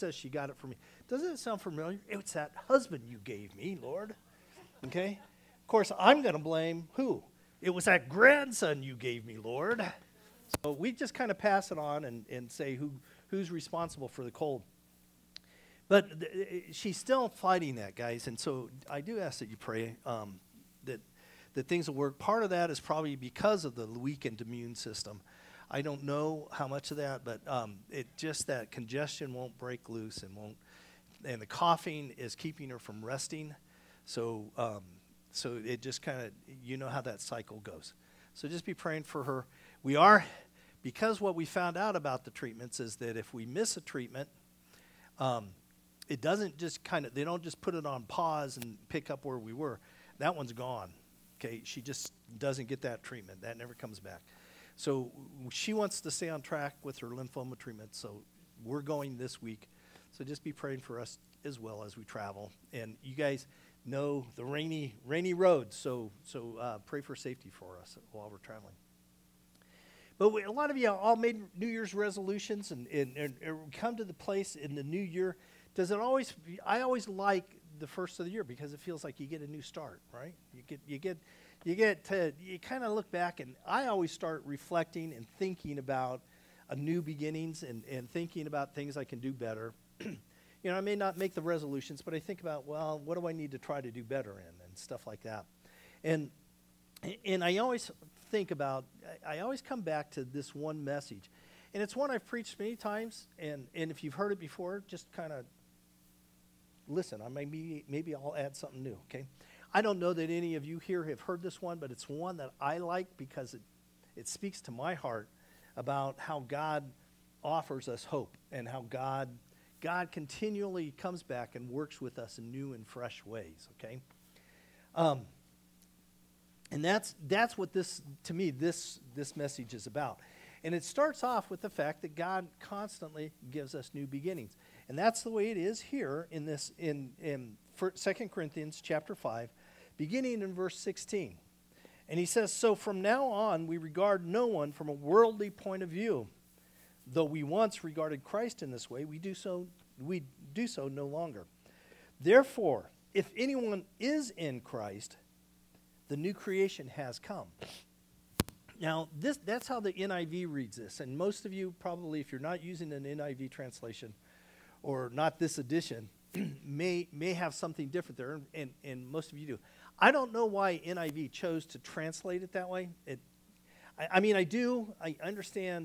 says she got it from me. Doesn't it sound familiar? It's that husband you gave me, Lord. Okay? Of course, I'm going to blame who? It was that grandson you gave me, Lord. So we just kind of pass it on and say who's responsible for the cold. But she's still fighting that, guys. And so I do ask that you pray that things will work. Part of that is probably because of the weakened immune system. I don't know how much of that, but it just that congestion won't break loose and the coughing is keeping her from resting. So it just kind of, you know how that cycle goes. So just be praying for her. We are, because what we found out about the treatments is that if we miss a treatment, it doesn't just they don't just put it on pause and pick up where we were. That one's gone. Okay, she just doesn't get that treatment. That never comes back. So she wants to stay on track with her lymphoma treatment, so we're going this week. So just be praying for us as well as we travel. And you guys know the rainy roads, so pray for safety for us while we're traveling. But a lot of you all made New Year's resolutions and come to the place in the new year. Does it always? I always like the first of the year because it feels like you get a new start, right? You kind of look back, and I always start reflecting and thinking about a new beginnings and thinking about things I can do better. I may not make the resolutions, but I think about, well, what do I need to try to do better in and stuff like that. And I always think about, I always come back to this one message. And it's one I've preached many times, and if you've heard it before, just kind of listen. Maybe I'll add something new, okay? I don't know that any of you here have heard this one, but it's one that I like because it speaks to my heart about how God offers us hope and how God continually comes back and works with us in new and fresh ways, okay? And that's what this message is about. And it starts off with the fact that God constantly gives us new beginnings. And that's the way it is here in 2 Corinthians chapter 5, beginning in verse 16. And he says, "So from now on we regard no one from a worldly point of view. Though we once regarded Christ in this way, we do so no longer. Therefore, if anyone is in Christ, the new creation has come." Now, that's how the NIV reads this. And most of you probably, if you're not using an NIV translation, or not this edition, may have something different there, and most of you do. I don't know why NIV chose to translate it that way. I understand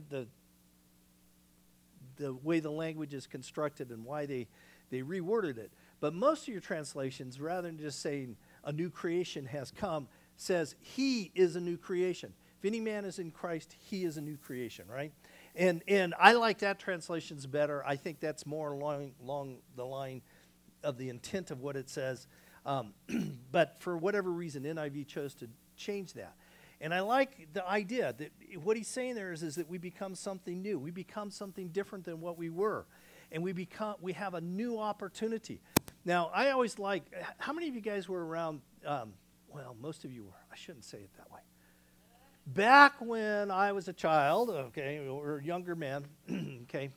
the way the language is constructed and why they reworded it. But most of your translations, rather than just saying a new creation has come, says he is a new creation. If any man is in Christ, he is a new creation, right? And I like that translations better. I think that's more along the line of the intent of what it says. But for whatever reason, NIV chose to change that. And I like the idea that what he's saying there is that we become something new. We become something different than what we were. And we have a new opportunity. Now, I always like, how many of you guys were around, most of you were. I shouldn't say it that way. Back when I was a child, okay, or a younger man, okay,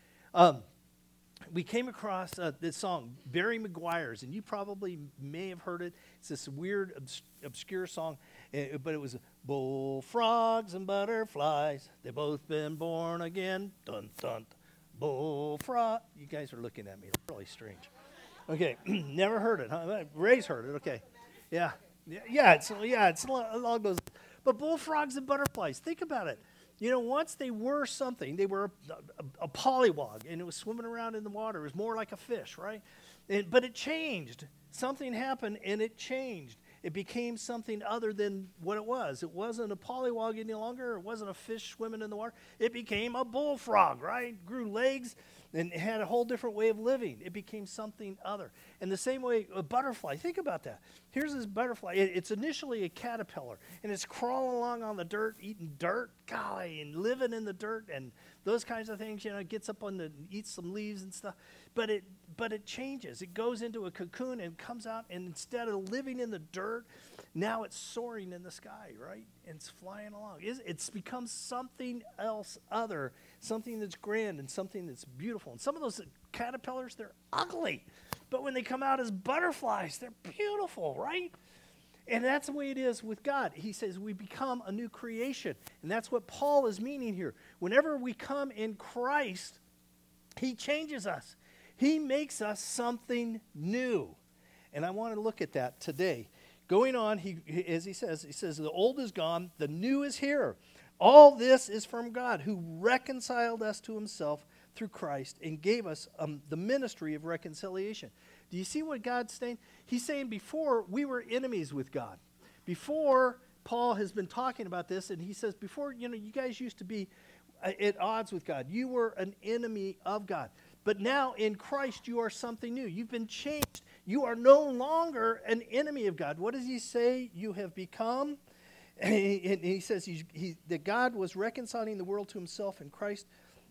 we came across this song, Barry McGuire's, and you probably may have heard it. It's this weird, obscure song, but it was bullfrogs and butterflies. They've both been born again. Dun, dun, bullfrog. You guys are looking at me really strange. Okay, never heard it, huh? Ray's heard it, okay. Yeah, it's along those. But bullfrogs and butterflies, think about it. Once they were something. They were a pollywog, and it was swimming around in the water. It was more like a fish, right? But it changed. Something happened, and it changed. It became something other than what it was. It wasn't a pollywog any longer. It wasn't a fish swimming in the water. It became a bullfrog, right? Grew legs and had a whole different way of living. It became something other. And the same way, a butterfly. Think about that. Here's this butterfly. It's initially a caterpillar, and it's crawling along on the dirt, eating dirt, golly, and living in the dirt and those kinds of things. It gets up eats some leaves and stuff. But it changes. It goes into a cocoon and comes out, and instead of living in the dirt Now it's soaring in the sky, right? And it's flying along. It's become something else other, something that's grand and something that's beautiful. And some of those caterpillars, they're ugly. But when they come out as butterflies, they're beautiful, right? And that's the way it is with God. He says we become a new creation. And that's what Paul is meaning here. Whenever we come in Christ, he changes us. He makes us something new. And I want to look at that today. Going on, as he says, the old is gone, the new is here. All this is from God, who reconciled us to himself through Christ and gave us the ministry of reconciliation. Do you see what God's saying? He's saying before we were enemies with God. Before, Paul has been talking about this, and he says before, you guys used to be at odds with God. You were an enemy of God. But now in Christ you are something new. You've been changed. You are no longer an enemy of God. What does he say you have become? And he says that God was reconciling the world to himself in Christ,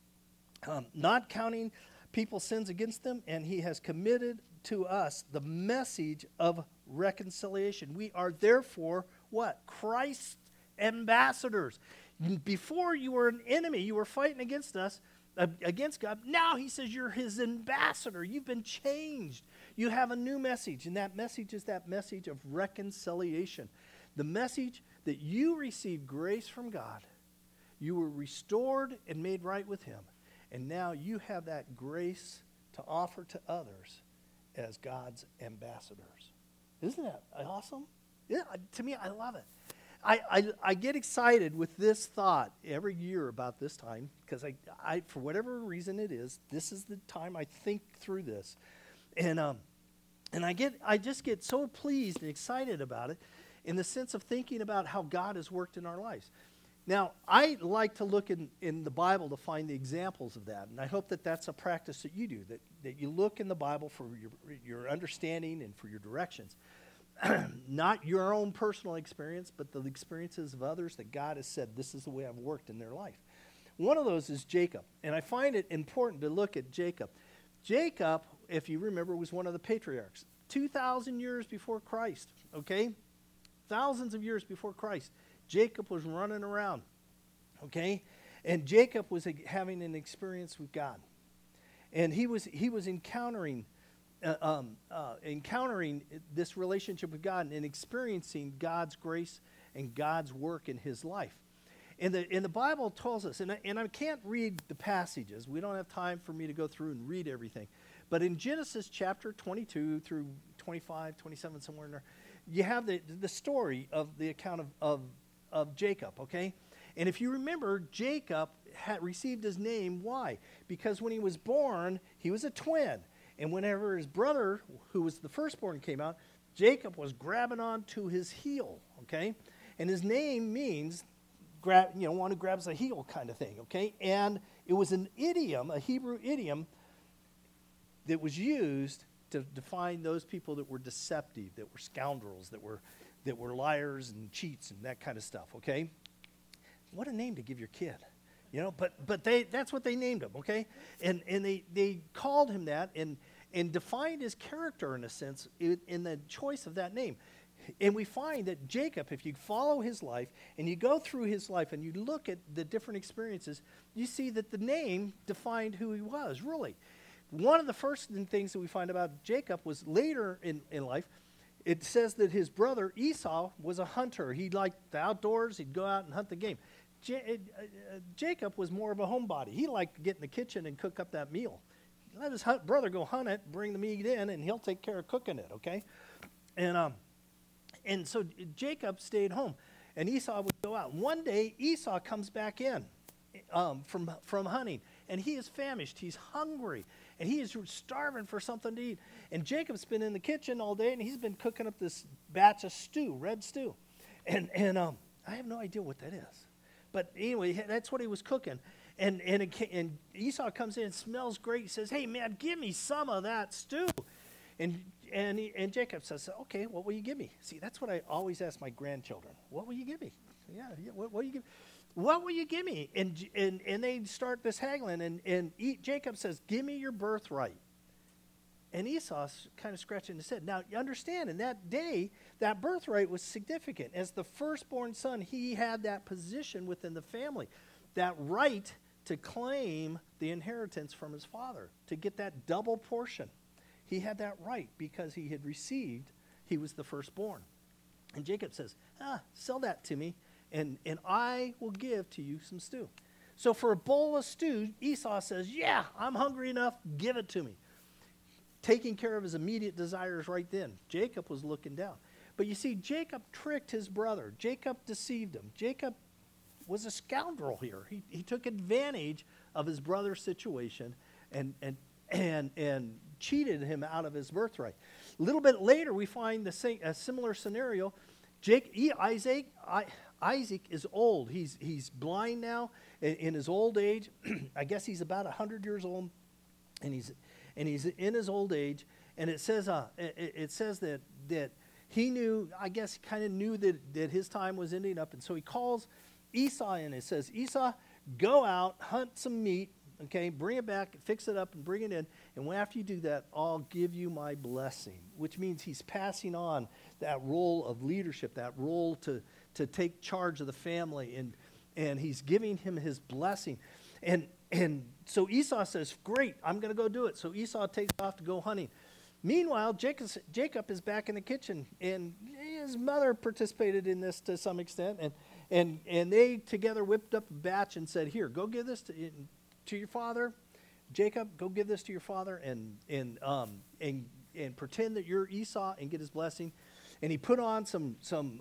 not counting people's sins against them, and he has committed to us the message of reconciliation. We are therefore what? Christ's ambassadors. Before you were an enemy, you were fighting against us, against God. Now he says you're his ambassador. You've been changed. You have a new message, and that message is that message of reconciliation. The message that you received grace from God. You were restored and made right with him. And now you have that grace to offer to others as God's ambassadors. Isn't that awesome? Yeah, to me, I love it. I get excited with this thought every year about this time because I for whatever reason it is, this is the time I think through this, and I just get so pleased and excited about it in the sense of thinking about how God has worked in our lives. Now, I like to look in the Bible to find the examples of that, and I hope that that's a practice that you do, that you look in the Bible for your understanding and for your directions. Not your own personal experience, but the experiences of others that God has said, this is the way I've worked in their life. One of those is Jacob, and I find it important to look at Jacob. Jacob, if you remember, was one of the patriarchs. 2,000 years before Christ, okay? Thousands of years before Christ. Jacob was running around, okay? And Jacob was having an experience with God. And he was encountering this relationship with God and experiencing God's grace and God's work in his life. And the Bible tells us, and I can't read the passages. We don't have time for me to go through and read everything. But in Genesis chapter 22 through 25, 27, somewhere in there, you have the story of the account of Jacob, okay? And if you remember, Jacob had received his name. Why? Because when he was born, he was a twin. And whenever his brother, who was the firstborn, came out, Jacob was grabbing onto his heel, okay? And his name means, one who grabs a heel kind of thing, okay? And it was an idiom, a Hebrew idiom, that was used to define those people that were deceptive, that were scoundrels, that were liars and cheats and that kind of stuff, okay? What a name to give your kid, but that's what they named him, okay? And they called him that and defined his character in a sense in the choice of that name. And we find that Jacob, if you follow his life and you go through his life and you look at the different experiences, you see that the name defined who he was, really. One of the first things that we find about Jacob was later in life. It says that his brother Esau was a hunter. He liked the outdoors. He'd go out and hunt the game. Jacob was more of a homebody. He liked to get in the kitchen and cook up that meal. Let his brother go hunt it, bring the meat in, and he'll take care of cooking it, okay? And so Jacob stayed home, and Esau would go out. One day, Esau comes back in from hunting, and he is famished. He's hungry, and he is starving for something to eat. And Jacob's been in the kitchen all day, and he's been cooking up this batch of stew, red stew. And I have no idea what that is. But anyway, that's what he was cooking. And Esau comes in and smells great. He says, "Hey, man, give me some of that stew." And Jacob says, "Okay, what will you give me?" See, that's what I always ask my grandchildren. What will you give me? Yeah, what will you give? What will you give me? And they start this haggling. And Jacob says, "Give me your birthright." And Esau's kind of scratching his head. Now, you understand, in that day, that birthright was significant. As the firstborn son, he had that position within the family, that right to claim the inheritance from his father, to get that double portion. He had that right because he had received, he was the firstborn. And Jacob says, sell that to me, and I will give to you some stew. So for a bowl of stew, Esau says, yeah, I'm hungry enough, give it to me. Taking care of his immediate desires right then. Jacob was looking down. But you see, Jacob tricked his brother. Jacob deceived him. Jacob was a scoundrel here. He took advantage of his brother's situation and cheated him out of his birthright. A little bit later, we find a similar scenario. Isaac is old. He's blind now in his old age. I guess he's about 100 years old, and he's in his old age. And it says that he knew, I guess he kind of knew that his time was ending up. And so he calls Esau in. It says, Esau, go out, hunt some meat, okay, bring it back, fix it up, and bring it in. And after you do that, I'll give you my blessing, which means he's passing on that role of leadership, that role to take charge of the family, and he's giving him his blessing. And so Esau says, great, I'm going to go do it. So Esau takes off to go hunting. Meanwhile, Jacob is back in the kitchen, and his mother participated in this to some extent, and they together whipped up a batch and said, here, go give this to your father. Jacob, go give this to your father and pretend that you're Esau and get his blessing. And he put on some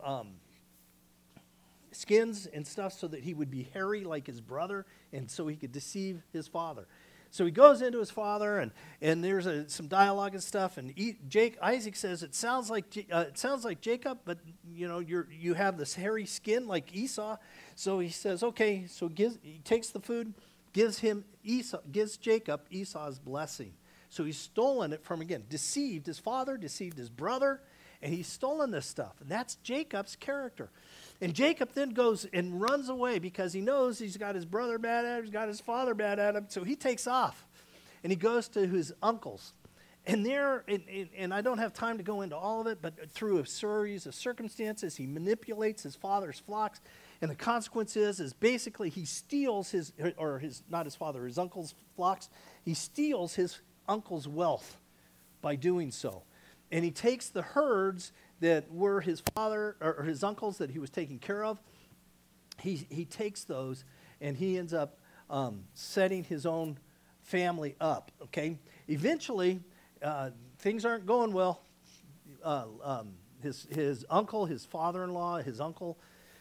skins and stuff so that he would be hairy like his brother, and so he could deceive his father. So he goes into his father, and there's some dialogue and stuff. And Isaac says, "It sounds like Jacob, but you have this hairy skin like Esau." So he says, "Okay." So he takes the food, gives Jacob Esau's blessing. So he's stolen it from, again, deceived his father, deceived his brother, and he's stolen this stuff. And that's Jacob's character. And Jacob then goes and runs away because he knows he's got his brother mad at him, he's got his father mad at him. So he takes off, and he goes to his uncles. And there, and I don't have time to go into all of it, but through a series of circumstances, he manipulates his father's flocks. And the consequence is basically he steals his uncle's flocks. He steals his uncle's wealth by doing so. And he takes the herds that were his father or his uncle's that he was taking care of. He takes those, and he ends up setting his own family up. Okay, eventually things aren't going well. His uncle, his father-in-law, his uncle,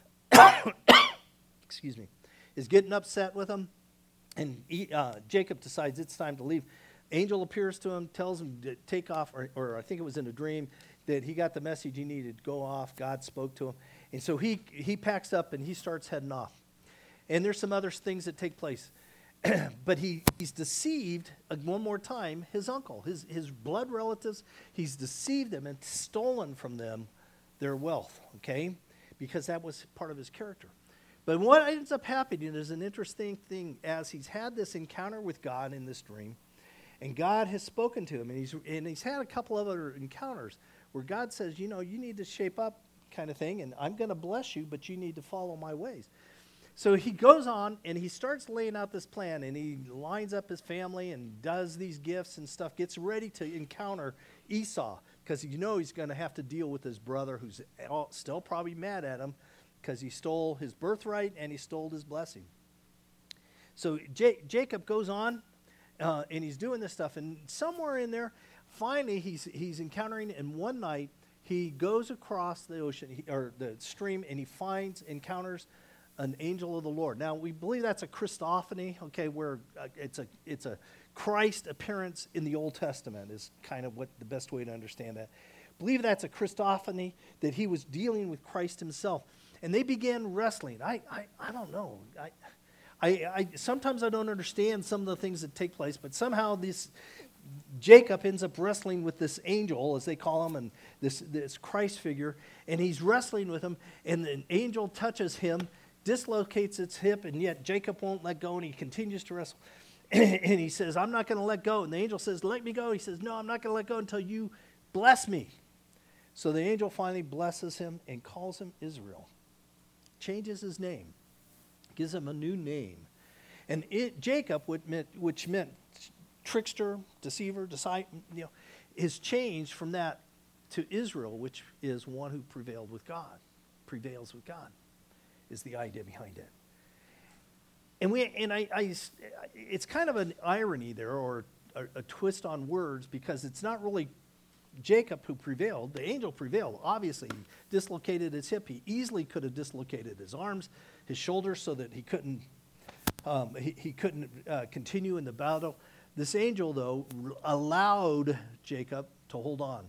excuse me, is getting upset with him, and Jacob decides it's time to leave. Angel appears to him, tells him to take off, or I think it was in a dream, that he got the message he needed to go off. God spoke to him. And so he packs up and he starts heading off. And there's some other things that take place. But he's deceived, one more time, his uncle, his blood relatives. He's deceived them and stolen from them their wealth, okay? Because that was part of his character. But what ends up happening is an interesting thing as he's had this encounter with God in this dream. And God has spoken to him, and he's had a couple of other encounters where God says, you need to shape up kind of thing, and I'm going to bless you, but you need to follow my ways. So he goes on, and he starts laying out this plan, and he lines up his family and does these gifts and stuff, gets ready to encounter Esau, because he's going to have to deal with his brother who's still probably mad at him because he stole his birthright and he stole his blessing. So Jacob goes on. And he's doing this stuff, and somewhere in there, finally he's encountering. And one night he goes across the ocean or the stream, and he encounters an angel of the Lord. Now we believe that's a Christophany, okay, where it's a Christ appearance in the Old Testament is kind of what the best way to understand that. Believe that's a Christophany, that he was dealing with Christ himself, and they began wrestling. I don't know. I sometimes I don't understand some of the things that take place, but somehow Jacob ends up wrestling with this angel, as they call him, and this Christ figure, and he's wrestling with him, and the angel touches him, dislocates its hip, and yet Jacob won't let go, and he continues to wrestle. And he says, I'm not going to let go. And the angel says, let me go. He says, no, I'm not going to let go until you bless me. So the angel finally blesses him and calls him Israel. Changes his name. Gives him a new name. And Jacob, which meant trickster, deceiver, disciple, is changed from that to Israel, which is one who prevails with God, is the idea behind it. It's kind of an irony there, or a twist on words, because it's not really Jacob who prevailed. The angel prevailed. Obviously, he dislocated his hip. He easily could have dislocated his arms, his shoulders, so that he couldn't continue in the battle. This angel, though, allowed Jacob to hold on.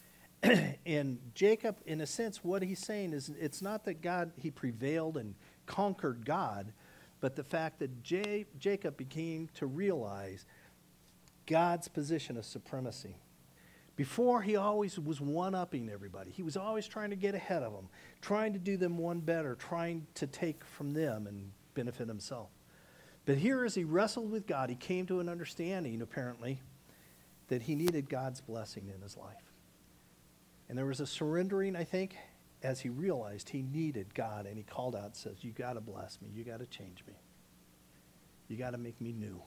And Jacob, in a sense, what he's saying is, it's not that he prevailed and conquered God, but the fact that Jacob began to realize God's position of supremacy. Before, he always was one-upping everybody. He was always trying to get ahead of them, trying to do them one better, trying to take from them and benefit himself. But here, as he wrestled with God, he came to an understanding, apparently, that he needed God's blessing in his life. And there was a surrendering, I think, as he realized he needed God, and he called out and says, you got to bless me. You got to change me. You got to make me new.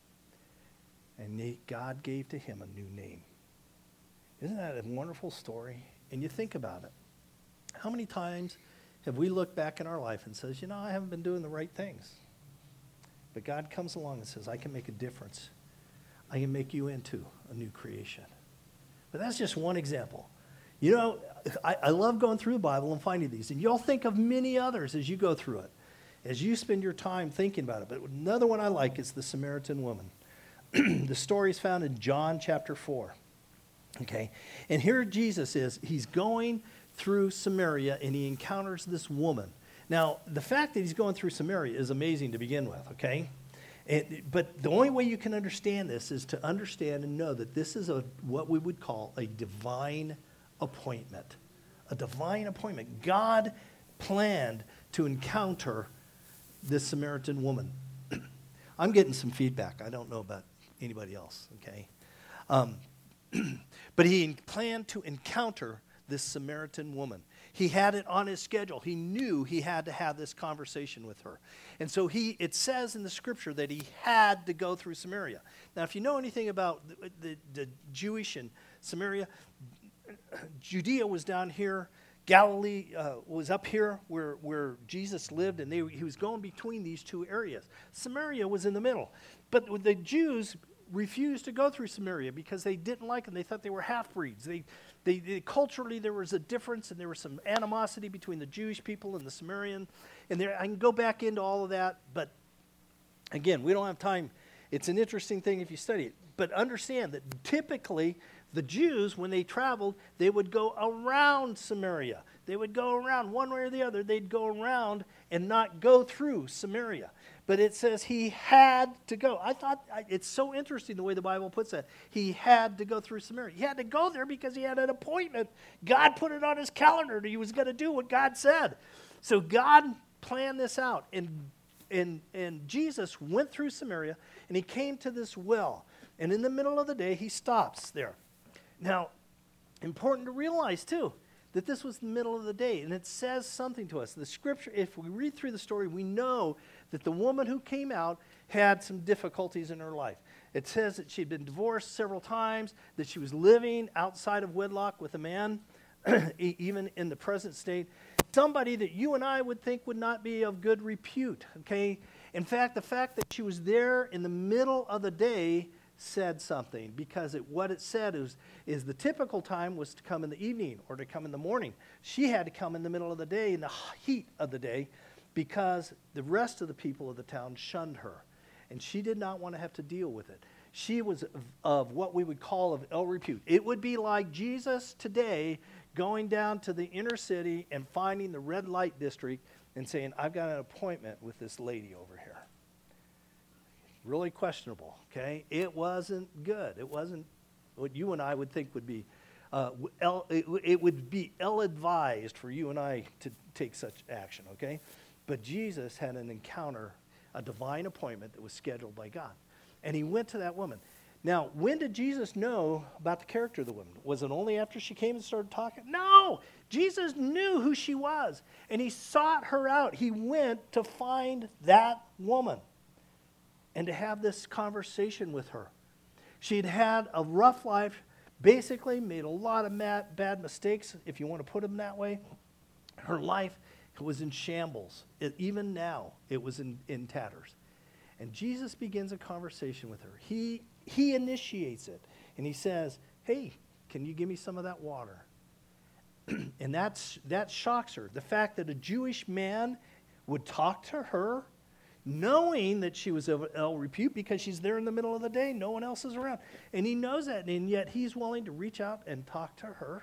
And God gave to him a new name. Isn't that a wonderful story? And you think about it. How many times have we looked back in our life and says, I haven't been doing the right things. But God comes along and says, I can make a difference. I can make you into a new creation. But that's just one example. I love going through the Bible and finding these. And you'll think of many others as you go through it, as you spend your time thinking about it. But another one I like is the Samaritan woman. The story is found in John chapter 4. Okay? And here Jesus is. He's going through Samaria, and he encounters this woman. Now, the fact that he's going through Samaria is amazing to begin with, okay? But the only way you can understand this is to understand and know that this is what we would call a divine appointment. A divine appointment. God planned to encounter this Samaritan woman. I'm getting some feedback. I don't know about anybody else, okay? But he planned to encounter this Samaritan woman. He had it on his schedule. He knew he had to have this conversation with her. And so it says in the scripture that he had to go through Samaria. Now, if you know anything about the Jewish and Samaria, Judea was down here. Galilee was up here where Jesus lived, and he was going between these two areas. Samaria was in the middle. But the Jews refused to go through Samaria because they didn't like them. They thought they were half-breeds. They culturally, there was a difference, and there was some animosity between the Jewish people and the Samaritan. And I can go back into all of that, but again, we don't have time. It's an interesting thing if you study it. But understand that typically the Jews, when they traveled, they would go around Samaria. They would go around one way or the other. They'd go around and not go through Samaria. But it says he had to go. I thought it's so interesting the way the Bible puts that. He had to go through Samaria. He had to go there because he had an appointment. God put it on his calendar. He was going to do what God said. So God planned this out. And Jesus went through Samaria, and he came to this well. And in the middle of the day, he stops there. Now, important to realize, too, that this was the middle of the day, and it says something to us. The scripture, if we read through the story, we know that the woman who came out had some difficulties in her life. It says that she'd been divorced several times, that she was living outside of wedlock with a man, even in the present state. Somebody that you and I would think would not be of good repute, okay? In fact, the fact that she was there in the middle of the day said something, because what it said is the typical time was to come in the evening or to come in the morning. She had to come in the middle of the day, in the heat of the day, because the rest of the people of the town shunned her, and she did not want to have to deal with it. She was of what we would call of ill repute. It would be like Jesus today going down to the inner city and finding the red light district and saying, I've got an appointment with this lady over here. Really questionable, okay? It wasn't good. It wasn't what you and I would think would be, it would be ill-advised for you and I to take such action, okay? But Jesus had an encounter, a divine appointment that was scheduled by God. And he went to that woman. Now, when did Jesus know about the character of the woman? Was it only after she came and started talking? No! Jesus knew who she was, and he sought her out. He went to find that woman and to have this conversation with her. She'd had a rough life, basically made a lot of bad mistakes, if you want to put them that way. Her life was in shambles. Even now, it was in tatters. And Jesus begins a conversation with her. He initiates it, and he says, hey, can you give me some of that water? And that shocks her. The fact that a Jewish man would talk to her, knowing that she was of ill repute because she's there in the middle of the day, no one else is around. And he knows that, and yet he's willing to reach out and talk to her.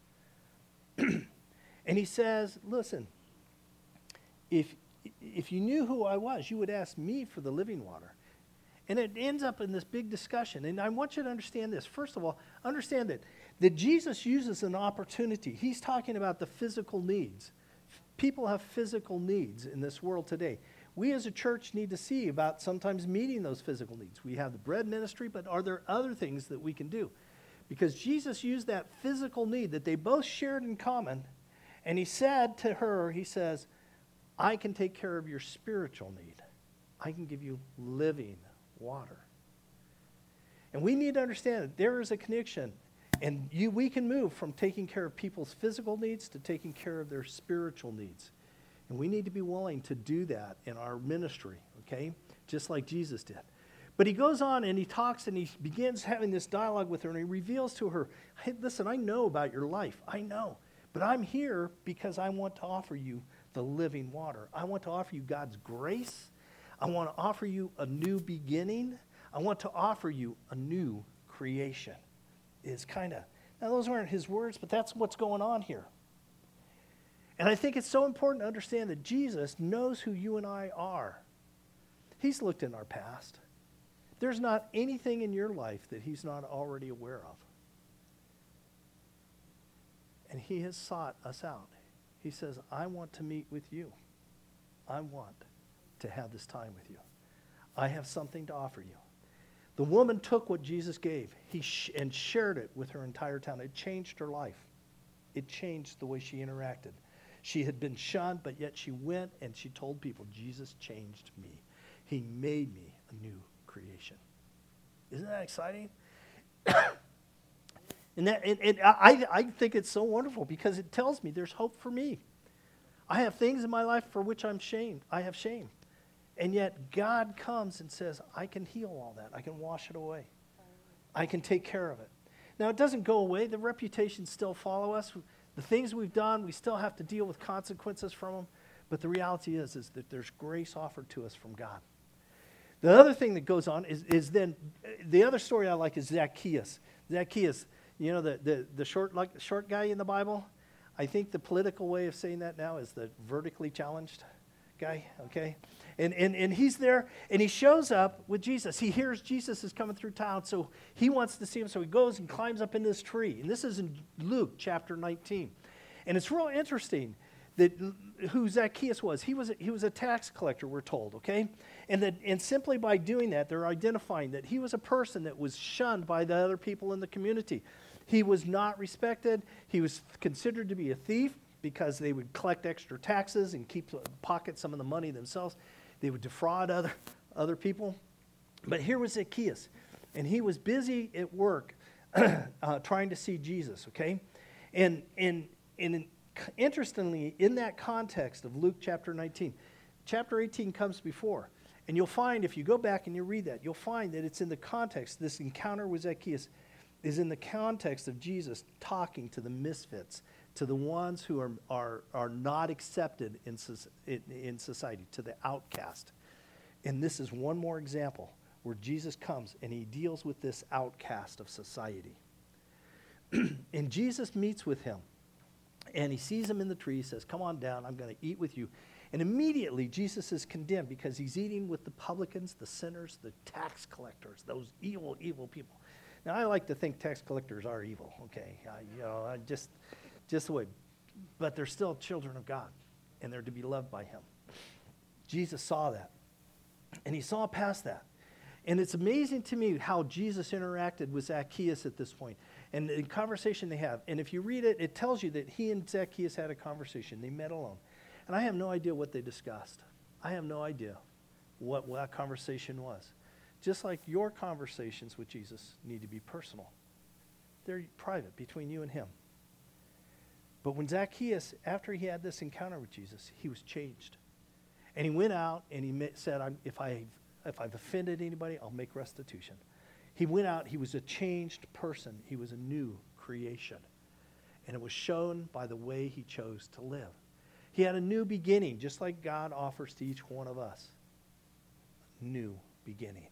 And he says, listen, if you knew who I was, you would ask me for the living water. And it ends up in this big discussion. And I want you to understand this. First of all, understand that Jesus uses an opportunity. He's talking about the physical needs. People have physical needs in this world today. We as a church need to see about sometimes meeting those physical needs. We have the bread ministry, but are there other things that we can do? Because Jesus used that physical need that they both shared in common, and he said to her, he says, I can take care of your spiritual need. I can give you living water. And we need to understand that there is a connection, and we can move from taking care of people's physical needs to taking care of their spiritual needs. And we need to be willing to do that in our ministry, okay? Just like Jesus did. But he goes on and he talks and he begins having this dialogue with her, and he reveals to her, hey, listen, I know about your life. I know. But I'm here because I want to offer you the living water. I want to offer you God's grace. I want to offer you a new beginning. I want to offer you a new creation. Now those aren't his words, but that's what's going on here. And I think it's so important to understand that Jesus knows who you and I are. He's looked in our past. There's not anything in your life that he's not already aware of. And he has sought us out. He says, I want to meet with you. I want to have this time with you. I have something to offer you. The woman took what Jesus gave and shared it with her entire town. It changed her life. It changed the way she interacted. She had been shunned, but yet she went and she told people, Jesus changed me. He made me a new creation. Isn't that exciting? I think it's so wonderful because it tells me there's hope for me. I have things in my life for which I'm shamed. I have shame. And yet God comes and says, I can heal all that. I can wash it away. I can take care of it. Now, it doesn't go away. The reputations still follow us. The things we've done, we still have to deal with consequences from them. But the reality is that there's grace offered to us from God. The other thing that goes on is then, the other story I like is Zacchaeus. Zacchaeus, you know, the short guy in the Bible. I think the political way of saying that now is the vertically challenged guy, okay? And he's there, and he shows up with Jesus. He hears Jesus is coming through town, so he wants to see him. So he goes and climbs up in this tree. And this is in Luke chapter 19. And it's real interesting that who Zacchaeus was. He was a tax collector, we're told, okay? And simply by doing that, they're identifying that he was a person that was shunned by the other people in the community. He was not respected. He was considered to be a thief because they would collect extra taxes and pocket some of the money themselves. They would defraud other people. But here was Zacchaeus, and he was busy at work trying to see Jesus, okay? And interestingly, in that context of Luke chapter 19, chapter 18 comes before. And you'll find, if you go back and you read that, you'll find that it's in the context, this encounter with Zacchaeus is in the context of Jesus talking to the misfits, to the ones who are not accepted in society, to the outcast. And this is one more example where Jesus comes and he deals with this outcast of society. And Jesus meets with him. And he sees him in the tree. He says, come on down, I'm going to eat with you. And immediately Jesus is condemned because he's eating with the publicans, the sinners, the tax collectors, those evil, evil people. Now, I like to think tax collectors are evil, okay? Just the way. But they're still children of God, and they're to be loved by him. Jesus saw that, and he saw past that. And it's amazing to me how Jesus interacted with Zacchaeus at this point and the conversation they have. And if you read it, it tells you that he and Zacchaeus had a conversation. They met alone. And I have no idea what they discussed. I have no idea what that conversation was. Just like your conversations with Jesus need to be personal. They're private between you and him. But when Zacchaeus, after he had this encounter with Jesus, he was changed. And he went out and he said, if I've offended anybody, I'll make restitution. He went out, he was a changed person. He was a new creation. And it was shown by the way he chose to live. He had a new beginning, just like God offers to each one of us. New beginning.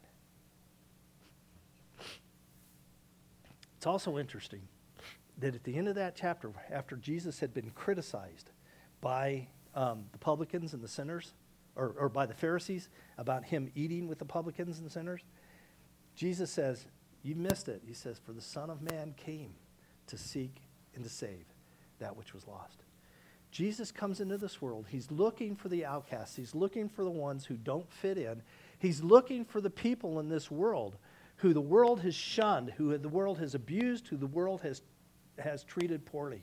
It's also interesting that at the end of that chapter, after Jesus had been criticized by the publicans and the sinners, or by the Pharisees about him eating with the publicans and sinners, Jesus says, you missed it. He says, for the Son of Man came to seek and to save that which was lost. Jesus comes into this world. He's looking for the outcasts. He's looking for the ones who don't fit in. He's looking for the people in this world who the world has shunned, who the world has abused, who the world has treated poorly.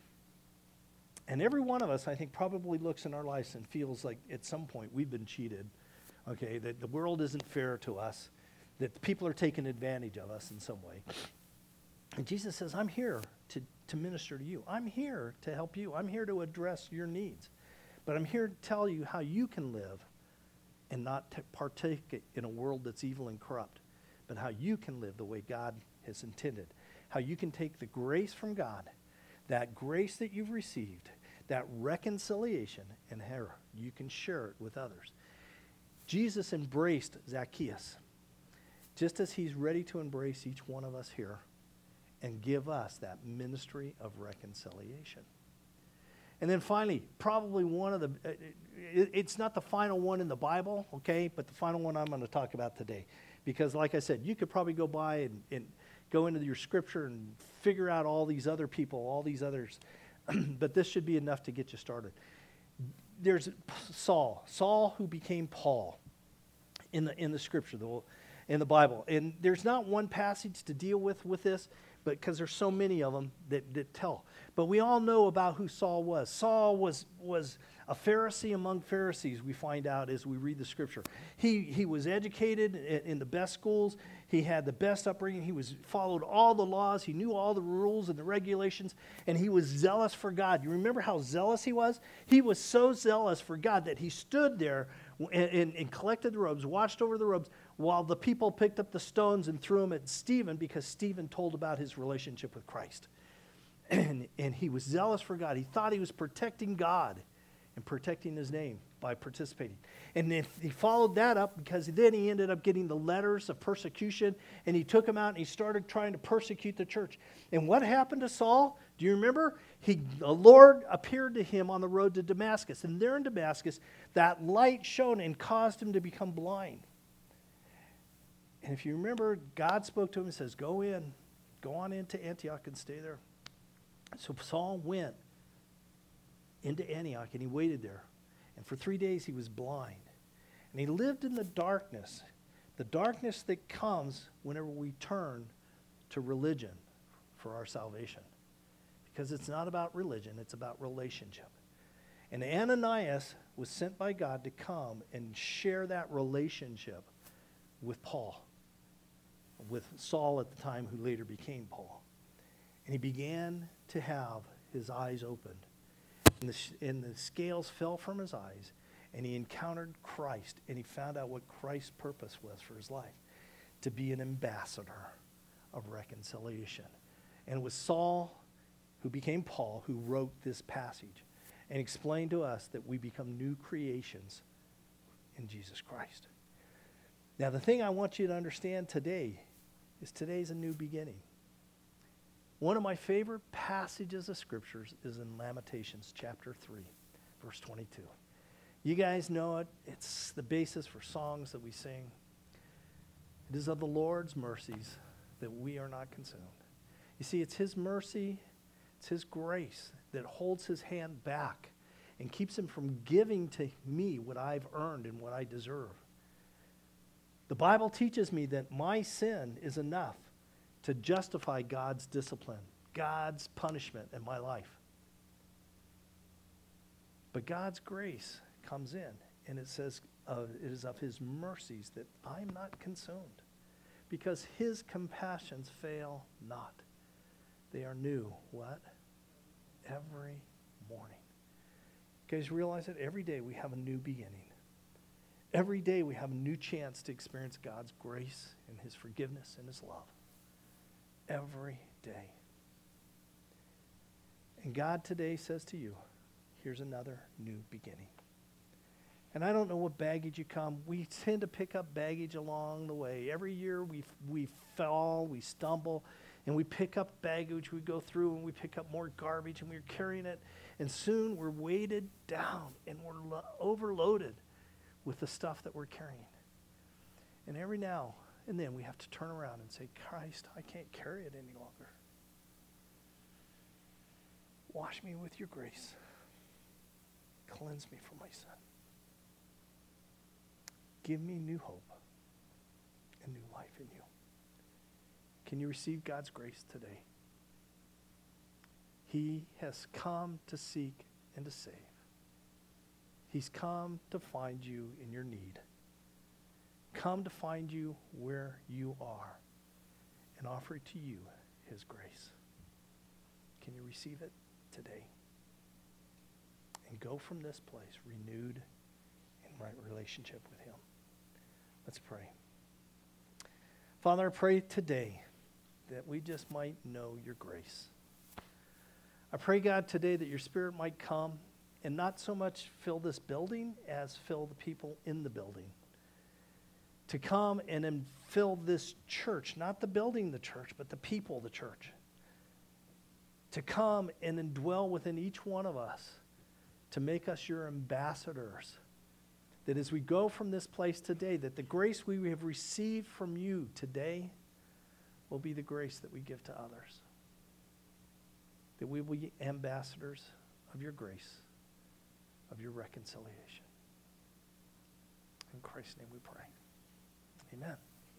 And every one of us, I think, probably looks in our lives and feels like at some point we've been cheated, okay, that the world isn't fair to us, that the people are taking advantage of us in some way. And Jesus says, I'm here to minister to you. I'm here to help you. I'm here to address your needs. But I'm here to tell you how you can live and not partake in a world that's evil and corrupt, but how you can live the way God has intended. How you can take the grace from God, that grace that you've received, that reconciliation, and how you can share it with others. Jesus embraced Zacchaeus, just as he's ready to embrace each one of us here and give us that ministry of reconciliation. And then finally, probably one of the, it's not the final one in the Bible, okay, but the final one I'm going to talk about today. Because like I said, you could probably go by and go into your scripture and figure out all these other people, all these others, but this should be enough to get you started. There's Saul who became Paul in the scripture, in the Bible. And there's not one passage to deal with this, but because there's so many of them that tell. But we all know about who Saul was. Saul was a Pharisee among Pharisees, we find out as we read the scripture. He was educated in the best schools. He had the best upbringing. He followed all the laws. He knew all the rules and the regulations, and he was zealous for God. You remember how zealous he was? He was so zealous for God that he stood there and collected the robes, watched over the robes, while the people picked up the stones and threw them at Stephen because Stephen told about his relationship with Christ. And he was zealous for God. He thought he was protecting God and protecting his name by participating. And then he followed that up because then he ended up getting the letters of persecution, and he took them out and he started trying to persecute the church. And what happened to Saul? Do you remember? The Lord appeared to him on the road to Damascus. And there in Damascus, that light shone and caused him to become blind. And if you remember, God spoke to him and says, go on into Antioch and stay there. So Saul went into Antioch and he waited there. And for 3 days he was blind. And he lived in the darkness that comes whenever we turn to religion for our salvation. Because it's not about religion, it's about relationship. And Ananias was sent by God to come and share that relationship with Paul, with Saul at the time, who later became Paul. And he began to have his eyes opened. And the scales fell from his eyes, and he encountered Christ, and he found out what Christ's purpose was for his life, to be an ambassador of reconciliation. And it was Saul, who became Paul, who wrote this passage and explained to us that we become new creations in Jesus Christ. Now, the thing I want you to understand today is today's a new beginning. One of my favorite passages of scriptures is in Lamentations chapter 3, verse 22. You guys know it. It's the basis for songs that we sing. It is of the Lord's mercies that we are not consumed. You see, it's his mercy, it's his grace that holds his hand back and keeps him from giving to me what I've earned and what I deserve. The Bible teaches me that my sin is enough to justify God's discipline, God's punishment in my life. But God's grace comes in, and it says it is of his mercies that I'm not consumed, because his compassions fail not. They are new, what? Every morning. You guys realize that every day we have a new beginning. Every day we have a new chance to experience God's grace and his forgiveness and his love. Every day. And God today says to you, here's another new beginning. And I don't know what baggage you come. We tend to pick up baggage along the way. Every year we fall, we stumble, and we pick up baggage. We go through and we pick up more garbage, and we're carrying it. And soon we're weighted down and we're overloaded with the stuff that we're carrying. And every now and then we have to turn around and say, Christ, I can't carry it any longer. Wash me with your grace. Cleanse me from my sin. Give me new hope and new life in you. Can you receive God's grace today? He has come to seek and to save. He's come to find you in your need. Come to find you where you are and offer to you his grace. Can you receive it today? And go from this place renewed in right relationship with him. Let's pray. Father, I pray today that we just might know your grace. I pray, God, today that your Spirit might come and not so much fill this building as fill the people in the building. To come and then fill this church, not the building the church, but the people of the church. To come and indwell within each one of us, to make us your ambassadors. That as we go from this place today, that the grace we have received from you today will be the grace that we give to others. That we will be ambassadors of your grace, of your reconciliation. In Christ's name we pray. Amen.